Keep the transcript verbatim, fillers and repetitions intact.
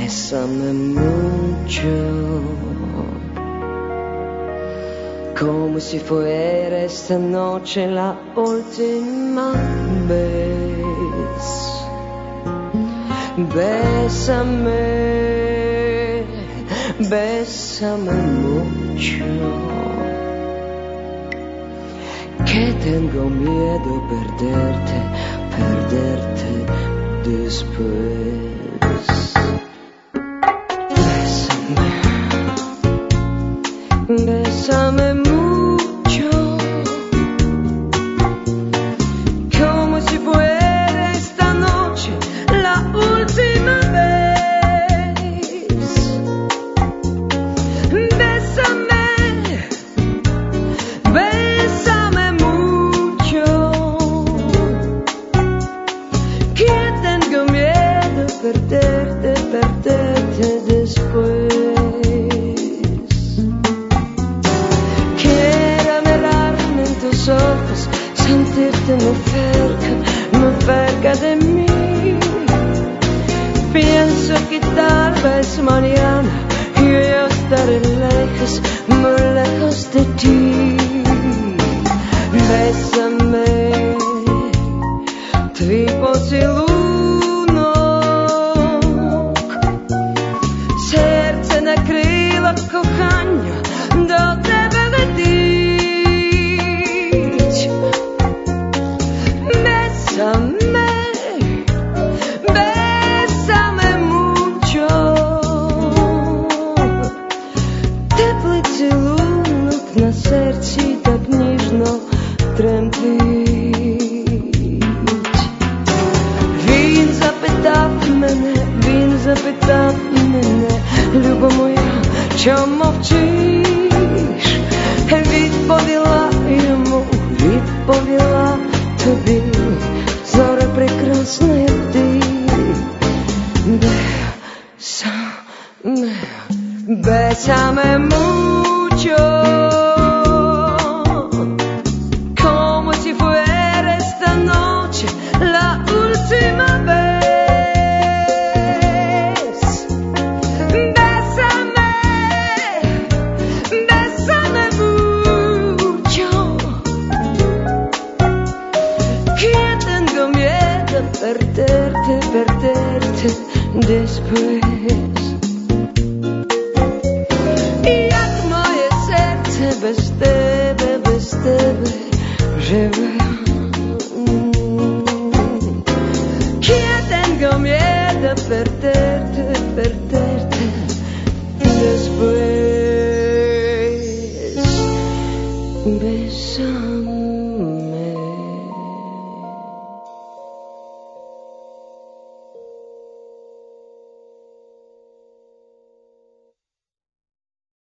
bésame mucho, como si fuera esta noche la última vez. Bésame, bésame mucho, que tengo miedo de perderte, perderte después. Bésame, bésame mucho, como si fuera esta noche la última vez. Bésame, bésame mucho, que tengo miedo de perderte, perderte después. Ojos, sentirte muy cerca, muy cerca de mí. Pienso que tal vez mañana yo estaré lejos, muy lejos de ti. Bésame, твій поцілунок, серце накрило кохання, до тебе летить. Bésame, bésame mucho, теплий цілунок на серці так ніжно тремтить. Він запитав мене, він запитав мене, любо моя, чому мовчиш? Відповіла йому, відповіла тобі, зоре прекрасна, як ти. Bésame, bésame mucho, como si fuera esta noche la última vez. Bésame, bésame mucho, que tengo miedo de perderte, perderte después. Як моє серце без тебе, без тебе живе. Que tengo miedo de perderte, perderte después. Bésame.